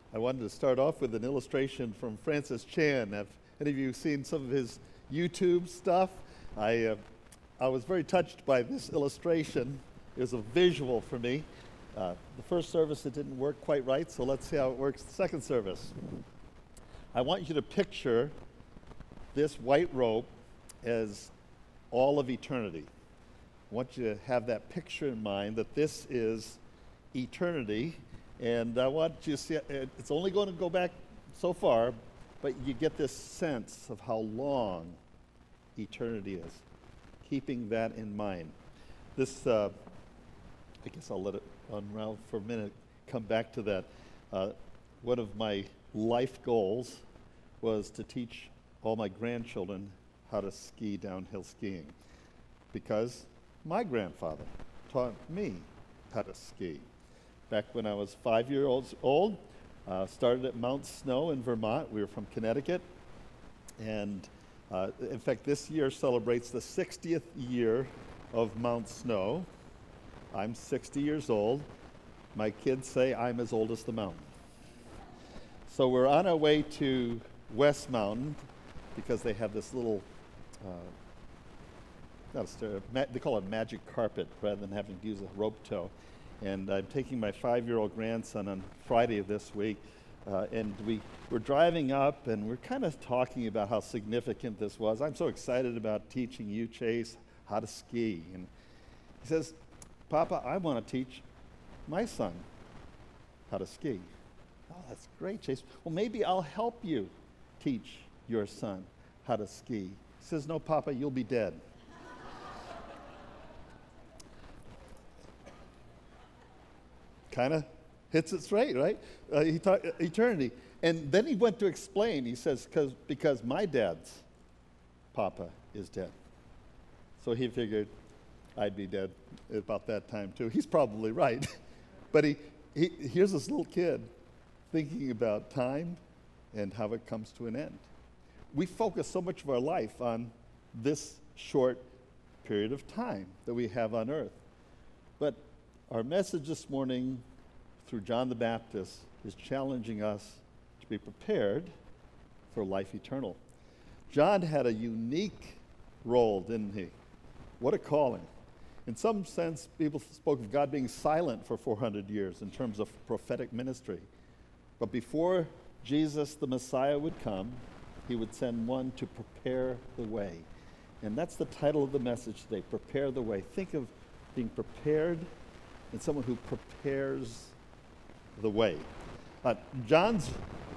I wanted to start off with an illustration from Francis Chan. Have any of you seen some of his YouTube stuff? I was very touched by this illustration. It was a visual for me. The first service, it didn't work quite right, so let's see how it works the second service. I want you to picture this white rope as all of eternity. I want you to have that picture in mind that this is eternity. And I want you to see, it's only going to go back so far, but you get this sense of how long eternity is, keeping that in mind. This, I guess I'll let it unravel for a minute, come back to that. One of my life goals was to teach all my grandchildren how to ski downhill skiing, because my grandfather taught me how to ski. Back when I was 5 years old, started at Mount Snow in Vermont. We were from Connecticut. And in fact, this year celebrates the 60th year of Mount Snow. I'm 60 years old. My kids say I'm as old as the mountain. So we're on our way to West Mountain because they have this little, they call it magic carpet rather than having to use a rope tow. And I'm taking my 5-year-old grandson on Friday of this week, and we're driving up, and we're kind of talking about how significant this was. I'm so excited about teaching you, Chase, how to ski. And he says, Papa, I want to teach my son how to ski. Oh, that's great, Chase. Well, maybe I'll help you teach your son how to ski. He says, no, Papa, you'll be dead. Kind of hits it straight, right? He taught eternity. And then he went to explain. He says, because my dad's papa is dead. So he figured I'd be dead about that time too. He's probably right. But here's this little kid thinking about time and how it comes to an end. We focus so much of our life on this short period of time that we have on earth. But our message this morning through John the Baptist is challenging us to be prepared for life eternal. John had a unique role, didn't he? What a calling. In some sense, people spoke of God being silent for 400 years in terms of prophetic ministry. But before Jesus, the Messiah, would come, he would send one to prepare the way. And that's the title of the message today, Prepare the Way. Think of being prepared and someone who prepares the way. John's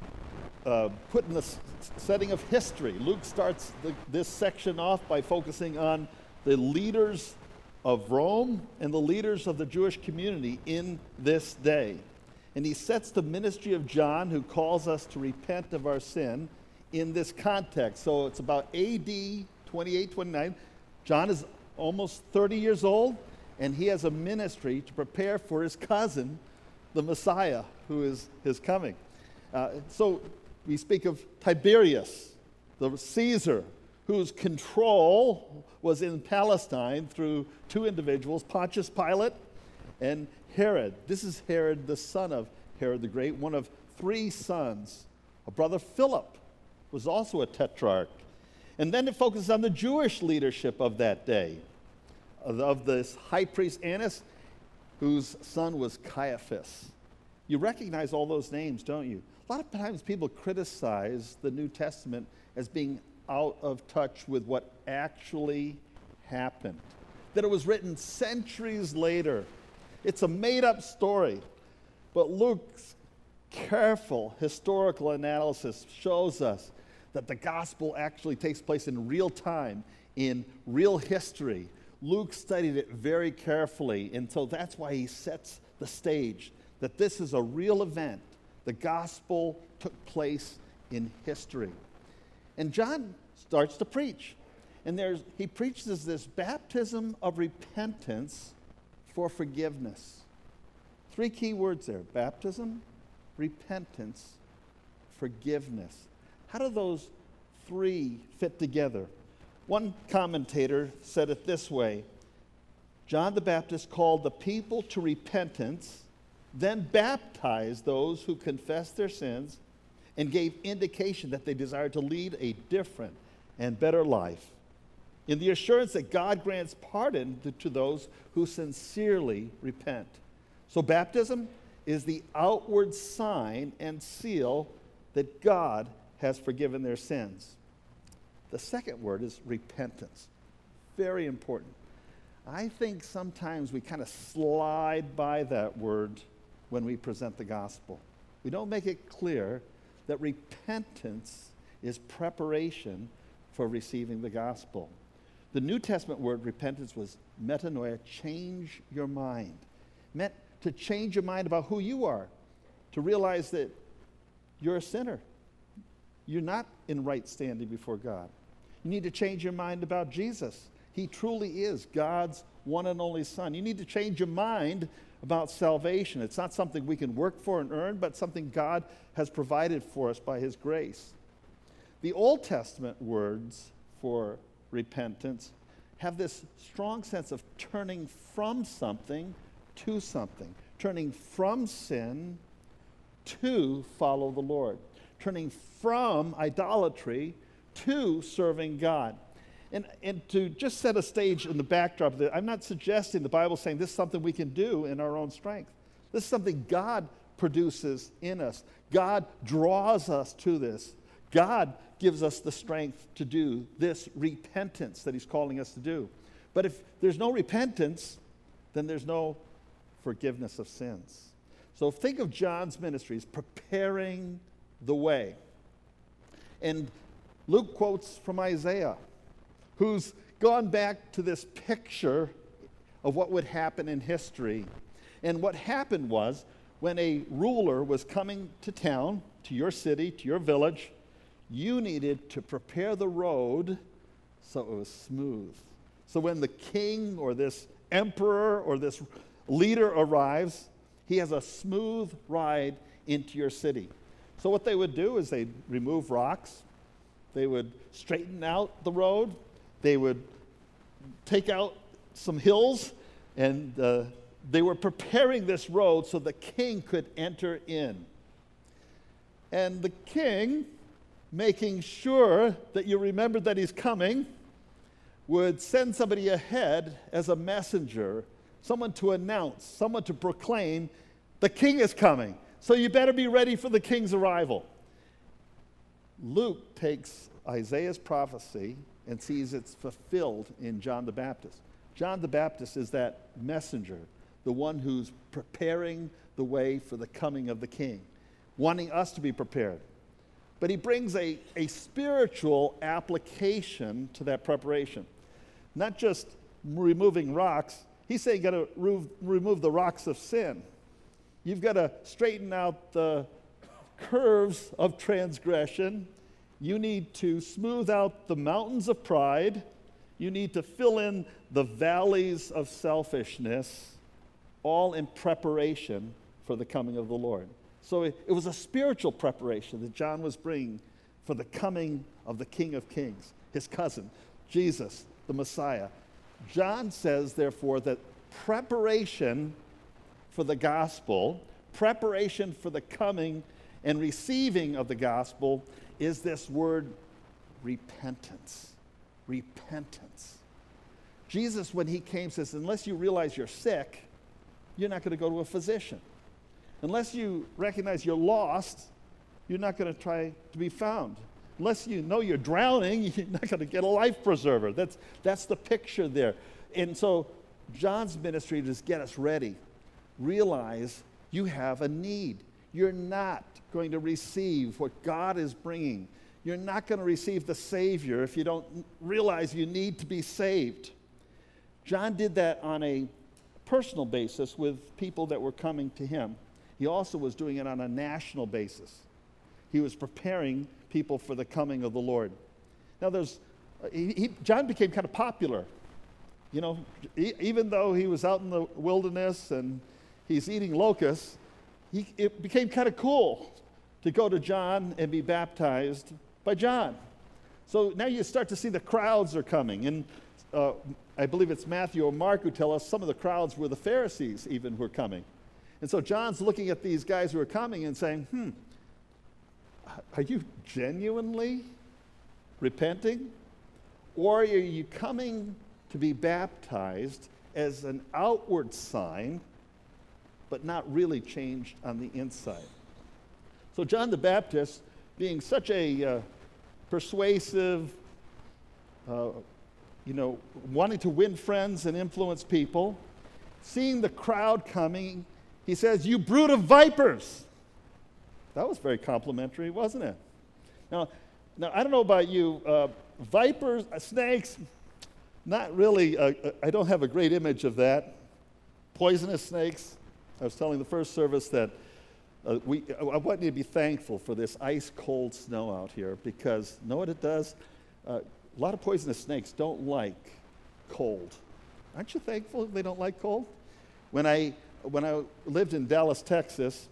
put in the setting of history. Luke starts this section off by focusing on the leaders of Rome and the leaders of the Jewish community in this day. And he sets the ministry of John, who calls us to repent of our sin, in this context. So it's about AD 28, 29. John is almost 30 years old, and he has a ministry to prepare for his cousin, the Messiah, who is coming. So we speak of Tiberius, the Caesar, whose control was in Palestine through two individuals, Pontius Pilate and Herod. This is Herod, the son of Herod the Great, one of three sons. A brother Philip was also a tetrarch. And then it focuses on the Jewish leadership of that day, of this high priest Annas, whose son was Caiaphas. You recognize all those names, don't you? A lot of times people criticize the New Testament as being out of touch with what actually happened, that it was written centuries later. It's a made-up story. But Luke's careful historical analysis shows us that the gospel actually takes place in real time, in real history. Luke studied it very carefully, and so that's why he sets the stage, that this is a real event. The gospel took place in history. And John starts to preach. And he preaches this baptism of repentance for forgiveness. 3 key words there: baptism, repentance, forgiveness. How do those three fit together? One commentator said it this way: John the Baptist called the people to repentance then baptized those who confessed their sins and gave indication that they desired to lead a different and better life, in the assurance that God grants pardon to those who sincerely repent. So baptism is the outward sign and seal that God has forgiven their sins. The second word is repentance. Very important. I think sometimes we kind of slide by that word when we present the gospel. We don't make it clear that repentance is preparation for receiving the gospel. The New Testament word repentance was metanoia, change your mind. Meant to change your mind about who you are, to realize that you're a sinner. You're not in right standing before God. You need to change your mind about Jesus. He truly is God's one and only Son. You need to change your mind about salvation. It's not something we can work for and earn, but something God has provided for us by His grace. The Old Testament words for repentance have this strong sense of turning from something to something, turning from sin to follow the Lord, turning from idolatry to serving God. And to just set a stage in the backdrop, that I'm not suggesting the Bible saying this is something we can do in our own strength. This is something God produces in us. God draws us to this. God gives us the strength to do this repentance that He's calling us to do. But if there's no repentance, then there's no forgiveness of sins. So think of John's ministry as preparing the way. And Luke quotes from Isaiah, who's gone back to this picture of what would happen in history. And what happened was, when a ruler was coming to town, to your city, to your village, you needed to prepare the road so it was smooth. So when the king or this emperor or this leader arrives, he has a smooth ride into your city. So what they would do is they'd remove rocks, they would straighten out the road, they would take out some hills, and they were preparing this road so the king could enter in. And the king, making sure that you remember that he's coming, would send somebody ahead as a messenger, someone to announce, someone to proclaim, the king is coming, so you better be ready for the king's arrival. Luke takes Isaiah's prophecy and sees it's fulfilled in John the Baptist. John the Baptist is that messenger, the one who's preparing the way for the coming of the king, wanting us to be prepared. But he brings a spiritual application to that preparation. Not just removing rocks, he's saying you got to remove the rocks of sin. You've got to straighten out the curves of transgression. You need to smooth out the mountains of pride. You need to fill in the valleys of selfishness, all in preparation for the coming of the Lord. So it was a spiritual preparation that John was bringing for the coming of the King of Kings, his cousin, Jesus, the Messiah. John says, therefore, that preparation for the gospel, preparation for the coming and receiving of the gospel, is this word repentance. Repentance. Jesus, when he came, says, unless you realize you're sick, you're not going to go to a physician. Unless you recognize you're lost, you're not going to try to be found. Unless you know you're drowning, you're not going to get a life preserver. That's the picture there. And so John's ministry is to get us ready. Realize you have a need. You're not going to receive what God is bringing. You're not going to receive the Savior if you don't realize you need to be saved. John did that on a personal basis with people that were coming to him. He also was doing it on a national basis. He was preparing people for the coming of the Lord. Now, John became kind of popular. You know, even though he was out in the wilderness and he's eating locusts, it became kind of cool to go to John and be baptized by John. So now you start to see the crowds are coming. And I believe it's Matthew or Mark who tell us some of the crowds were the Pharisees even who were coming. And so John's looking at these guys who are coming and saying, are you genuinely repenting? Or are you coming to be baptized as an outward sign, but not really changed on the inside? So John the Baptist, being such a persuasive, wanting to win friends and influence people, seeing the crowd coming, he says, "You brood of vipers." That was very complimentary, wasn't it? Now I don't know about you, vipers, snakes, not really, I don't have a great image of that. Poisonous snakes. I was telling the first service that I want you to be thankful for this ice-cold snow out here, because know what it does? A lot of poisonous snakes don't like cold. Aren't you thankful they don't like cold? When I lived in Dallas, Texas,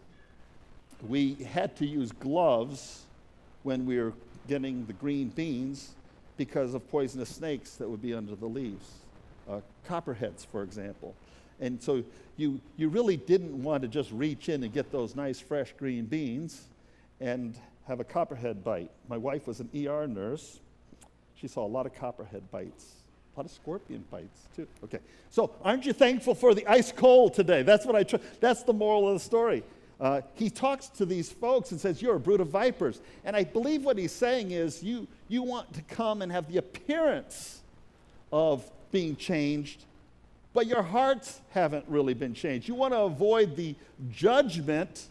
we had to use gloves when we were getting the green beans because of poisonous snakes that would be under the leaves. Copperheads, for example. And so you really didn't want to just reach in and get those nice fresh green beans and have a copperhead bite. My wife was an ER nurse. She saw a lot of copperhead bites, a lot of scorpion bites too. Okay, so aren't you thankful for the ice cold today? That's what that's the moral of the story. He talks to these folks and says, "You're a brood of vipers." And I believe what he's saying is you want to come and have the appearance of being changed, but your hearts haven't really been changed. You want to avoid the judgment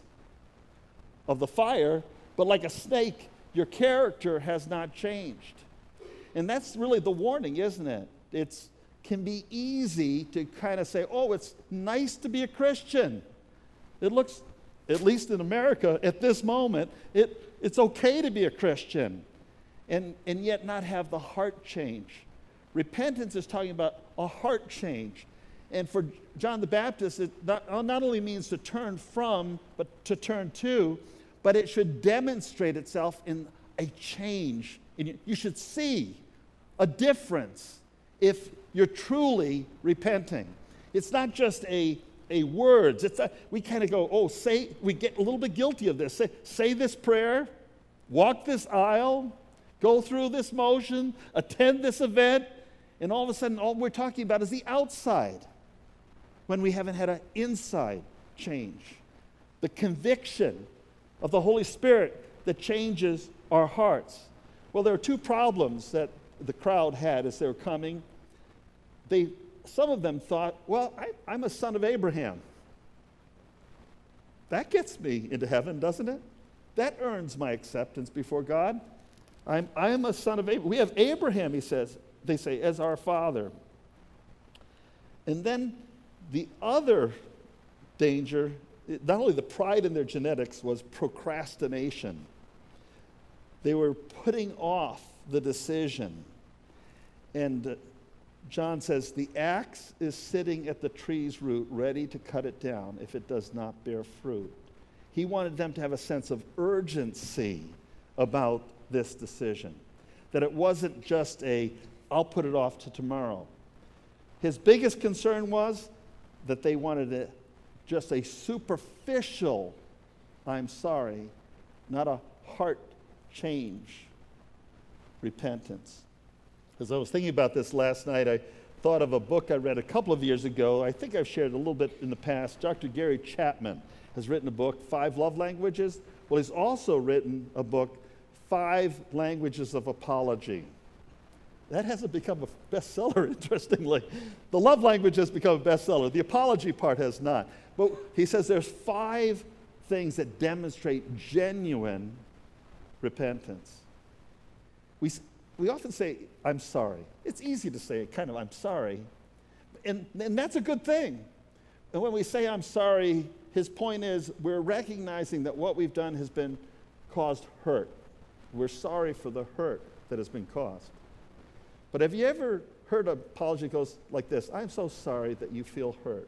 of the fire, but like a snake, your character has not changed. And that's really the warning, isn't it? It can be easy to kind of say, "Oh, it's nice to be a Christian. It looks, at least in America, at this moment, it's okay to be a Christian," and yet not have the heart change. Repentance is talking about a heart change. And for John the Baptist, it not only means to turn from, but to turn to, but it should demonstrate itself in a change. You should see a difference if you're truly repenting. It's not just a words. We kind of go, we get a little bit guilty of this. Say this prayer, walk this aisle, go through this motion, attend this event, and all of a sudden all we're talking about is the outside, when we haven't had an inside change. The conviction of the Holy Spirit that changes our hearts. Well, there are two problems that the crowd had as they were coming. Some of them thought, "Well, I'm a son of Abraham. That gets me into heaven, doesn't it? That earns my acceptance before God. I am a son of Abraham. We have Abraham," they say, "as our father." And then the other danger, not only the pride in their genetics, was procrastination. They were putting off the decision. And John says, "The axe is sitting at the tree's root, ready to cut it down if it does not bear fruit." He wanted them to have a sense of urgency about this decision, that it wasn't just "I'll put it off to tomorrow." His biggest concern was that they wanted just a superficial "I'm sorry," not a heart change, repentance. As I was thinking about this last night, I thought of a book I read a couple of years ago. I think I've shared a little bit in the past. Dr. Gary Chapman has written a book, 5 Love Languages. Well, he's also written a book, 5 Languages of Apology. That hasn't become a bestseller, interestingly. The love language has become a bestseller. The apology part has not. But he says there's 5 things that demonstrate genuine repentance. We often say, "I'm sorry." It's easy to say it, kind of, "I'm sorry." And that's a good thing. And when we say "I'm sorry," his point is we're recognizing that what we've done has been caused hurt. We're sorry for the hurt that has been caused. But have you ever heard an apology goes like this: "I'm so sorry that you feel hurt"?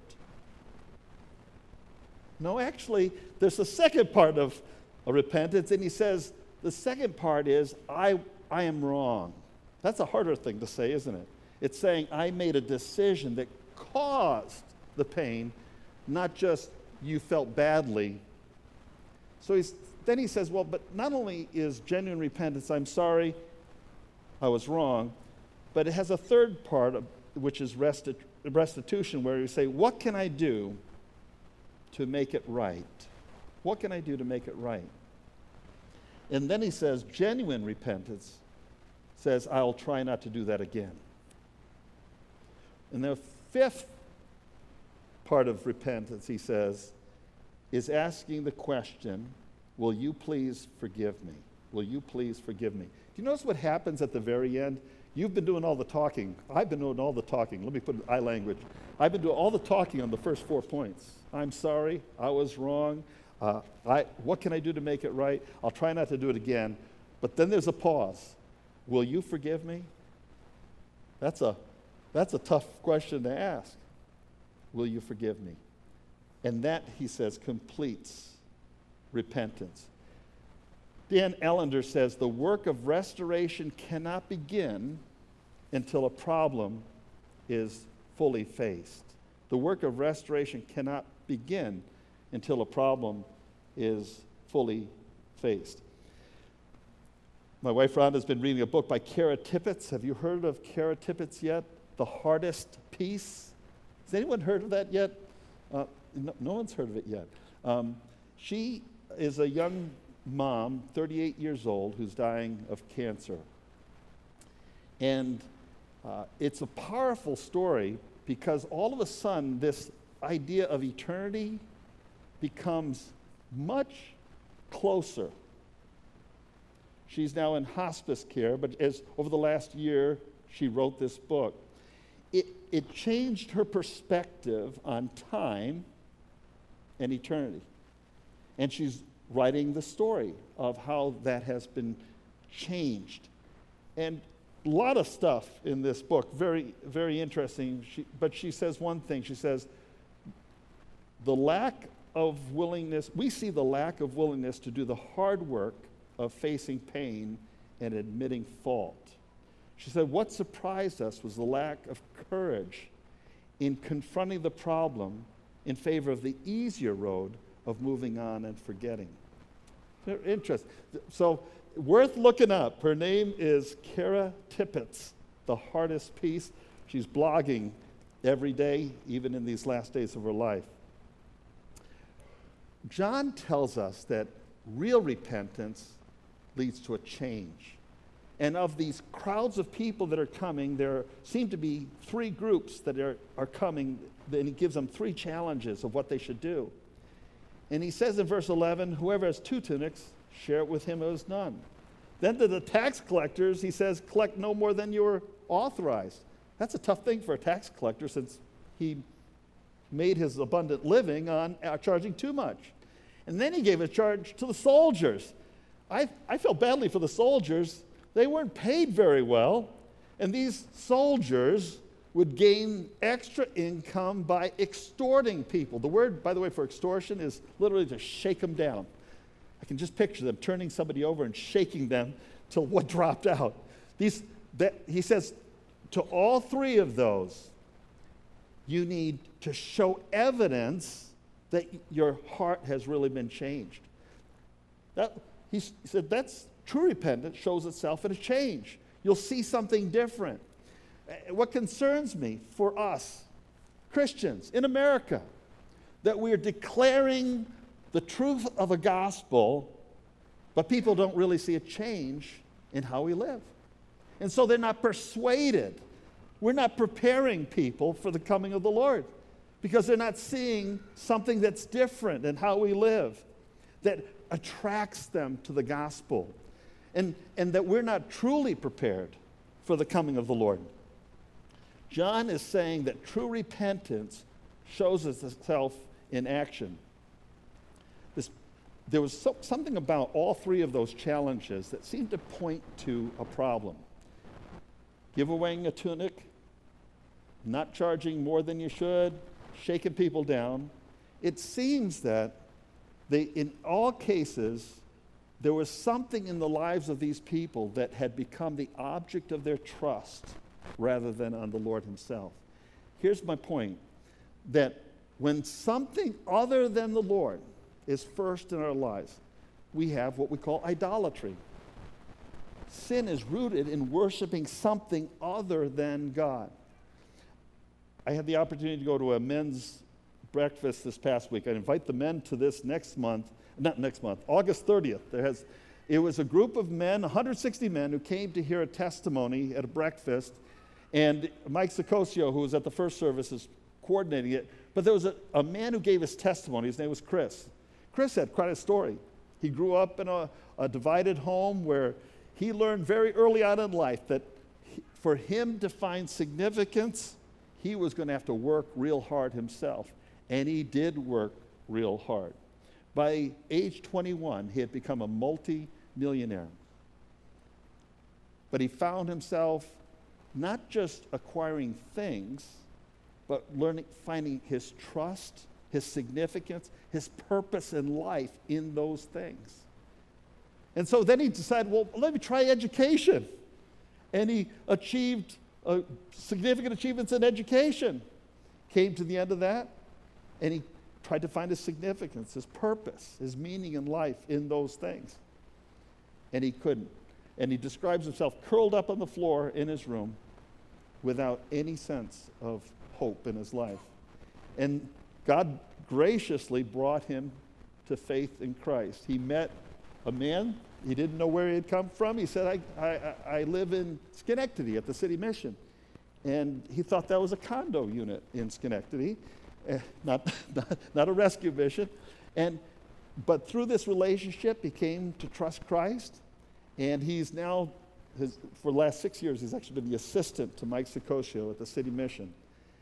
No, actually, there's a second part of a repentance, and he says the second part is, I am wrong. That's a harder thing to say, isn't it? It's saying I made a decision that caused the pain, not just you felt badly. So then he says, well, but not only is genuine repentance, I'm sorry, I was wrong, but it has a third part, which is restitution, where you say, what can I do to make it right? What can I do to make it right? And then he says, genuine repentance says, I'll try not to do that again. And the fifth part of repentance, he says, is asking the question, will you please forgive me? Will you please forgive me? Do you notice what happens at the very end? You've been doing all the talking. I've been doing all the talking. Let me put I language. I've been doing all the talking on the first 4 points. I'm sorry. I was wrong. What can I do to make it right? I'll try not to do it again. But then there's a pause. Will you forgive me? That's a tough question to ask. Will you forgive me? And that, he says, completes repentance. Dan Ellender says the work of restoration cannot begin until a problem is fully faced. The work of restoration cannot begin until a problem is fully faced. My wife Rhonda has been reading a book by Kara Tippett. Have you heard of Kara Tippett yet? The Hardest Peace. Has anyone heard of that yet? No one's heard of it yet. She is a young mom, 38 years old, who's dying of cancer. And it's a powerful story because all of a sudden this idea of eternity becomes much closer. She's now in hospice care, but as over the last year, she wrote this book. It changed her perspective on time and eternity. And she's writing the story of how that has been changed. And a lot of stuff in this book, very, very interesting. But she says one thing. She says, the lack of willingness, we see the lack of willingness to do the hard work of facing pain and admitting fault. She said, what surprised us was the lack of courage in confronting the problem in favor of the easier road of moving on and forgetting. Interesting. So, worth looking up. Her name is Kara Tippett, The Hardest Peace. She's blogging every day, even in these last days of her life. John tells us that real repentance leads to a change. And of these crowds of people that are coming, there seem to be 3 groups that are coming, and he gives them 3 challenges of what they should do. And he says in verse 11, whoever has 2 tunics, share it with him who has none. Then to the tax collectors, he says, collect no more than you are authorized. That's a tough thing for a tax collector since he made his abundant living on charging too much. And then he gave a charge to the soldiers. I felt badly for the soldiers. They weren't paid very well, and these soldiers would gain extra income by extorting people. The word, by the way, for extortion is literally to shake them down. I can just picture them turning somebody over and shaking them till what dropped out. He says, to all 3 of those, you need to show evidence that your heart has really been changed. He said that's true repentance shows itself in a change. You'll see something different. What concerns me for us, Christians in America, that we're declaring the truth of a gospel, but people don't really see a change in how we live. And so they're not persuaded. We're not preparing people for the coming of the Lord because they're not seeing something that's different in how we live, that attracts them to the gospel. And that we're not truly prepared for the coming of the Lord. John is saying that true repentance shows itself in action. There was something about all 3 of those challenges that seemed to point to a problem. Give away a tunic, not charging more than you should, shaking people down. It seems that in all cases, there was something in the lives of these people that had become the object of their trust rather than on the Lord himself. Here's my point, that when something other than the Lord is first in our lives, we have what we call idolatry. Sin is rooted in worshiping something other than God. I had the opportunity to go to a men's breakfast this past week. I invite the men to this August 30th. It was a group of men, 160 men, who came to hear a testimony at a breakfast. And Mike Sicosio, who was at the first service, is coordinating it. But there was a man who gave his testimony. His name was Chris. Chris had quite a story. He grew up in a divided home where he learned very early on in life that for him to find significance, he was going to have to work real hard himself. And he did work real hard. By age 21, he had become a multi-millionaire. But he found himself not just acquiring things, but finding his trust, his significance, his purpose in life in those things. And so then he decided, well, let me try education. And he achieved significant achievements in education. Came to the end of that, and he tried to find his significance, his purpose, his meaning in life in those things. And he couldn't. And he describes himself curled up on the floor in his room without any sense of hope in his life. And God graciously brought him to faith in Christ. He met a man, he didn't know where he had come from. He said, I live in Schenectady at the City Mission. And he thought that was a condo unit in Schenectady, not a rescue mission. But through this relationship, he came to trust Christ. And he's now, for the last 6 years, he's actually been the assistant to Mike Sicosio at the City Mission.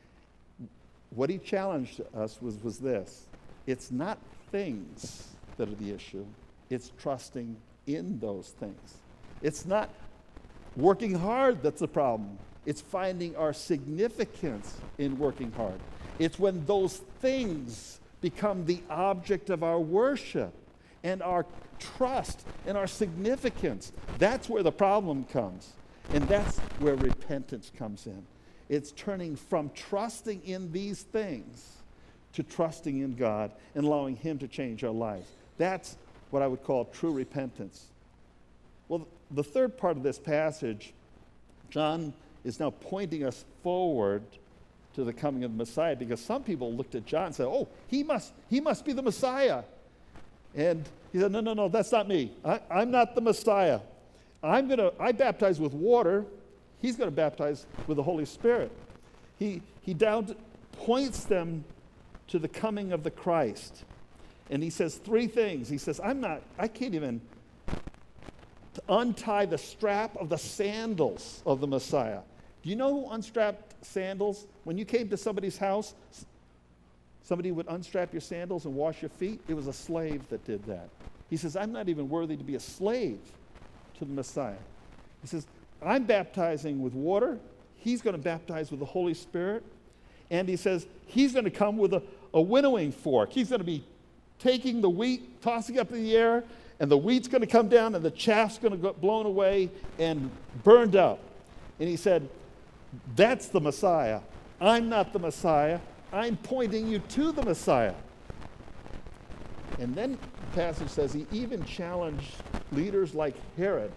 What he challenged us was this: it's not things that are the issue, it's trusting in those things. It's not working hard that's the problem, it's finding our significance in working hard. It's when those things become the object of our worship and our trust and our significance. That's where the problem comes, and that's where repentance comes in. It's turning from trusting in these things to trusting in God and allowing Him to change our lives. That's what I would call true repentance. Well, the third part of this passage, John is now pointing us forward to the coming of the Messiah, because some people looked at John and said, oh, he must be the Messiah. And he said, no, that's not me. I'm not the Messiah. I baptize with water. He's going to baptize with the Holy Spirit. He points them to the coming of the Christ. And he says three things. He says, I can't even untie the strap of the sandals of the Messiah. Do you know who unstrapped sandals? When you came to somebody's house, somebody would unstrap your sandals and wash your feet. It was a slave that did that. He says, I'm not even worthy to be a slave to the Messiah. He says, I'm baptizing with water. He's going to baptize with the Holy Spirit. And he says, he's going to come with a winnowing fork. He's going to be taking the wheat, tossing it up in the air, and the wheat's going to come down, and the chaff's going to get blown away and burned up. And he said, that's the Messiah. I'm not the Messiah. I'm pointing you to the Messiah. And then the passage says he even challenged leaders like Herod.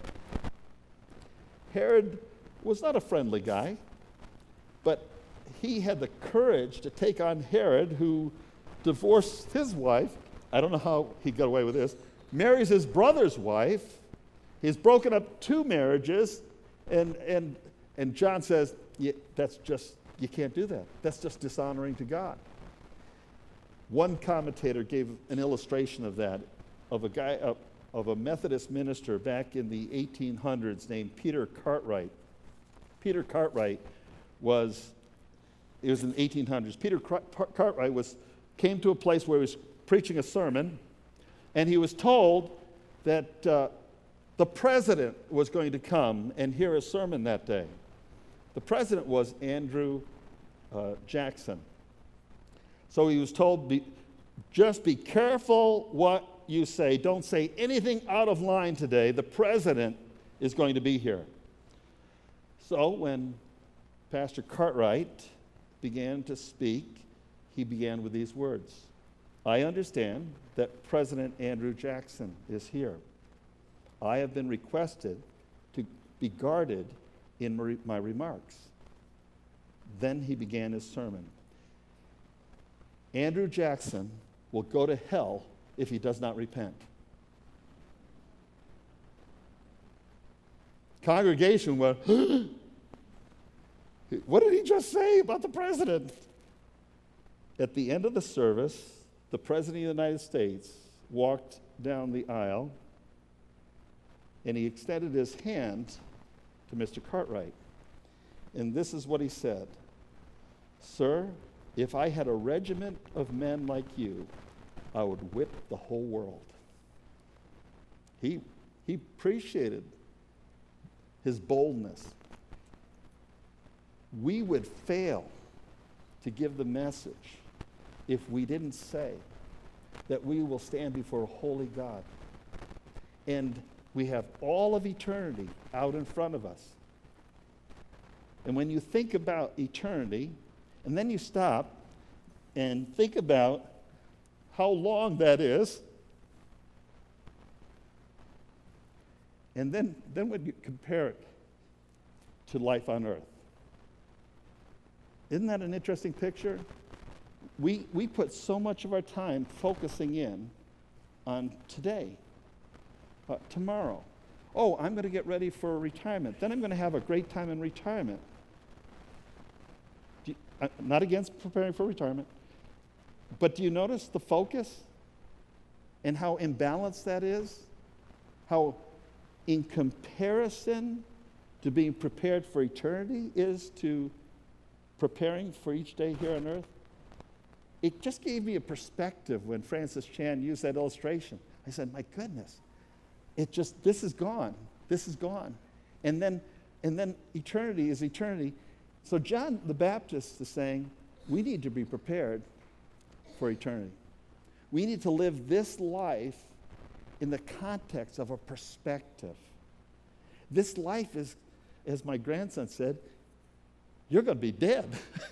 Herod was not a friendly guy, but he had the courage to take on Herod, who divorced his wife. I don't know how he got away with this. Marries his brother's wife. He's broken up 2 marriages, and John says, you can't do that. That's just dishonoring to God. One commentator gave an illustration of that, of a Methodist minister back in the 1800s named Peter Cartwright. Peter Cartwright it was in the 1800s. Peter Cartwright came to a place where he was preaching a sermon, and he was told that the president was going to come and hear a sermon that day. The president was Andrew Jackson. So he was told, just be careful what you say. Don't say anything out of line today. The president is going to be here. So when Pastor Cartwright began to speak, he began with these words. I understand that President Andrew Jackson is here. I have been requested to be guarded in my remarks. Then he began his sermon. Andrew Jackson will go to hell if he does not repent. Congregation went, what did he just say about the president? At the end of the service, the President of the United States walked down the aisle and he extended his hand to Mr. Cartwright. And this is what he said. Sir, if I had a regiment of men like you, I would whip the whole world. He appreciated his boldness. We would fail to give the message if we didn't say that we will stand before a holy God. And we have all of eternity out in front of us. And when you think about eternity, and then you stop and think about how long that is, and then when you compare it to life on earth. Isn't that an interesting picture? We put so much of our time focusing in on today, tomorrow. Oh, I'm going to get ready for retirement. Then I'm going to have a great time in retirement. I'm not against preparing for retirement, but do you notice the focus and how imbalanced that is? How in comparison to being prepared for eternity is to preparing for each day here on earth? It just gave me a perspective when Francis Chan used that illustration. I said, my goodness, this is gone. This is gone. And then eternity is eternity. So John the Baptist is saying, we need to be prepared for eternity. We need to live this life in the context of a perspective. This life is, as my grandson said, you're going to be dead.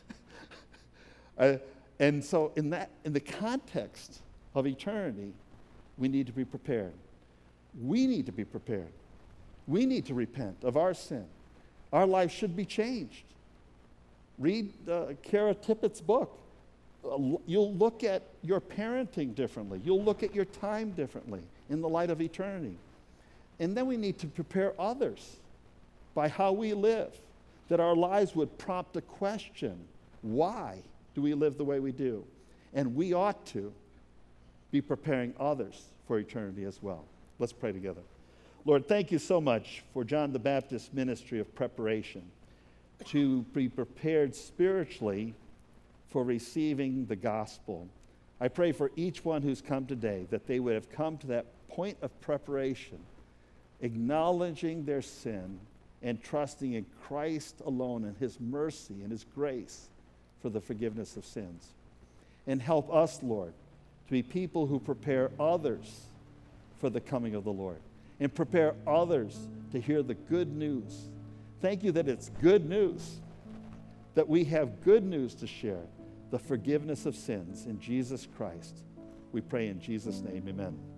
And so in the context of eternity, we need to be prepared. We need to be prepared. We need to repent of our sin. Our life should be changed. Read Kara Tippett's book. You'll look at your parenting differently. You'll look at your time differently in the light of eternity. And then we need to prepare others by how we live, that our lives would prompt a question. Why do we live the way we do? And we ought to be preparing others for eternity as well. Let's pray together. Lord, thank you so much for John the Baptist's ministry of preparation, to be prepared spiritually for receiving the gospel. I pray for each one who's come today that they would have come to that point of preparation, acknowledging their sin and trusting in Christ alone and his mercy and his grace for the forgiveness of sins. And help us, Lord, to be people who prepare others for the coming of the Lord and prepare others to hear the good news. Thank you that it's good news, that we have good news to share, the forgiveness of sins in Jesus Christ. We pray in Jesus' name, amen.